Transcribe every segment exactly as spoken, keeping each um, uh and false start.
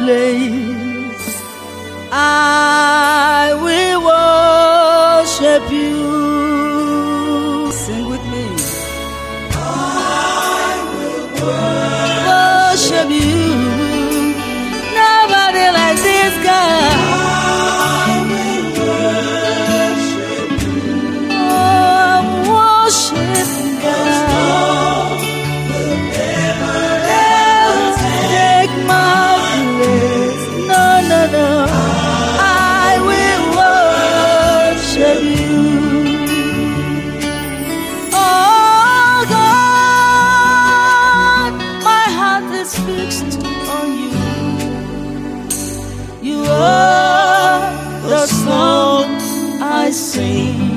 place. I will worship you. Sing with me. I will Worship you. Nobody like this God. I will worship you. Oh, worship God. Will never Never take my place. No, no, no. I will worship you. Oh God, my heart is fixed on you. You are the song I sing.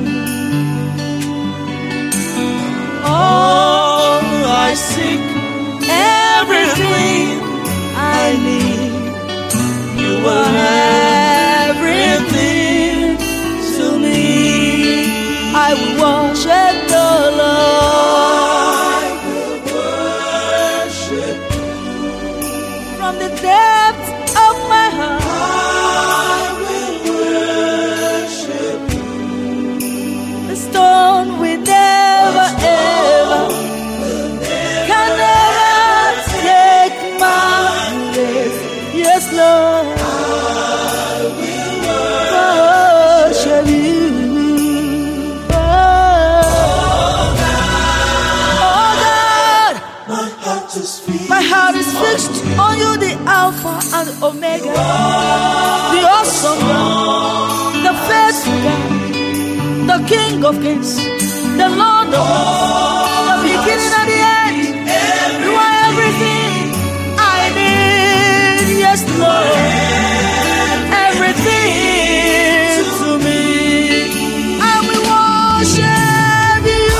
Oh, I seek everything I need. You are everything to me. I will worship the Lord I will worship from the depths of my heart. I will worship The stone will never ever can never take my place. Yes, Lord, I will worship you. Oh, oh God, My heart is fixed. my heart is fixed on you, the Alpha and Omega, the awesome God, the faithful God, the King of Kings, the Lord of Lords, the beginning and the end. You are everything I need. Yes, Lord, everything to me. I will worship you.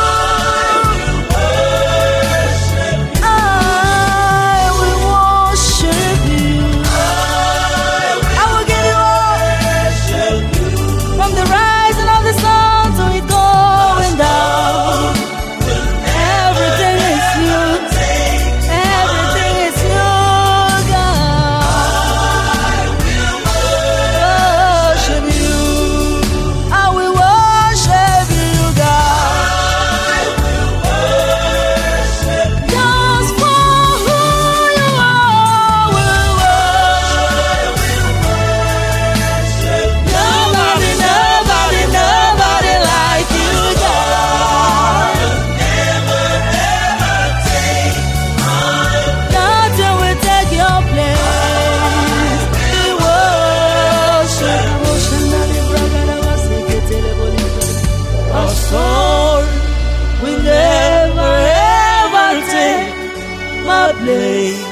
I will worship you. I will give you all from the rising of the sun to it going down. Everything is you. Everything is you, God. Worship you. I will worship you, God. Just for who you are, we'll worship. Nobody, nobody, nobody like you, God. Nothing will take your place. We worship. Our soul will never ever take my place.